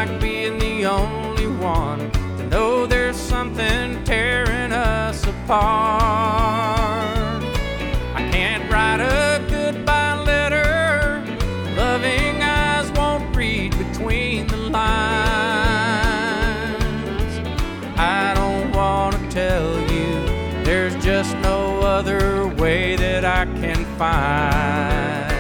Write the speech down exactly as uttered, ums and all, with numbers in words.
like being the only one to know there's something tearing us apart. I can't write a goodbye letter, loving eyes won't read between the lines. I don't want to tell you there's just no other way that I can find.